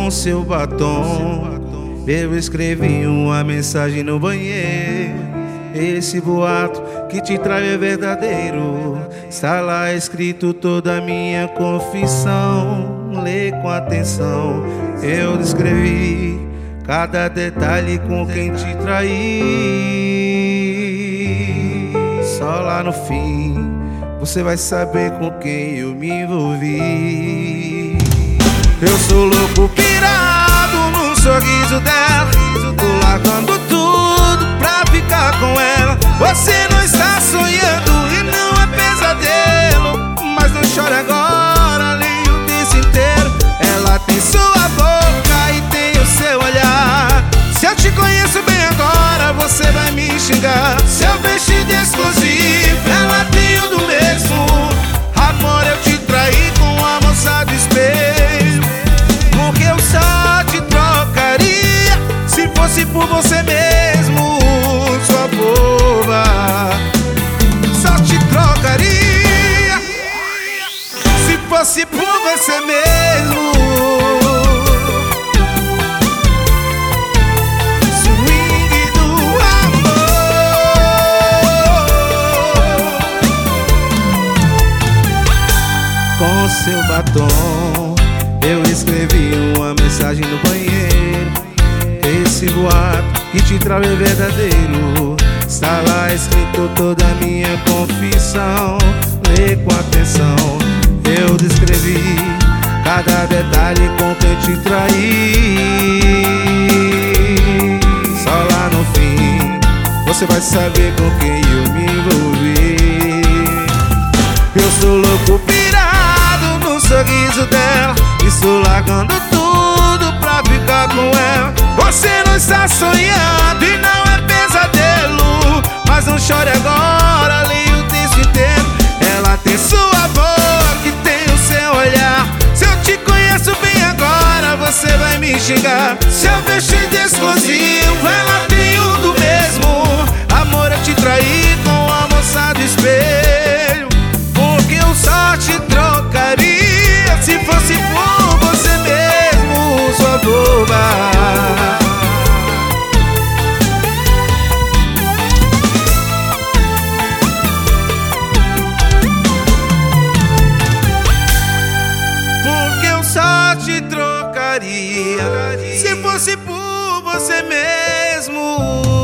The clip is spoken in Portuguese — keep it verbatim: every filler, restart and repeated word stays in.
Com seu batom, eu escrevi uma mensagem no banheiro. Esse boato que te trai é verdadeiro. Está lá escrito toda a minha confissão. Lê com atenção, eu descrevi cada detalhe com quem te traí. Só lá no fim você vai saber com quem eu me envolvi. Eu sou louco pirado no sorriso dela, tô largando tudo pra ficar com ela. Você não está sonhando e não é pesadelo, mas não chore agora, leia o texto inteiro. Ela tem sua boca e tem o seu olhar. Se eu te conheço bem agora, você vai me xingar. Seu vestido exclusivo, ela tem o do mesmo. Amor, eu te traí com a moça do espelho, porque eu só te trocaria se fosse por você mesmo, sua boba. Só te trocaria se fosse por você mesmo. Swing do amor. Com seu batom, eu escrevi uma mensagem no banheiro. Esse boato que te trai é verdadeiro. Está lá escrito toda a minha confissão. Lê com atenção, eu descrevi cada detalhe com quem te traí. Só lá no fim você vai saber com quem eu me envolvi. Eu sou louco pirado no sorriso dela, estou largando tudo pra ficar com ela. Você não está sonhando e não é pesadelo, mas não chore agora, leia o texto inteiro. Ela tem sua boca e tem o seu olhar. Se eu te conheço bem agora, você vai me xingar. Seu vestido exclusivo, ela tem um do mesmo. Amor, eu te traí com a moça do espelho, porque eu só te trocaria se fosse por você mesmo, sua boba. Se fosse por você mesmo.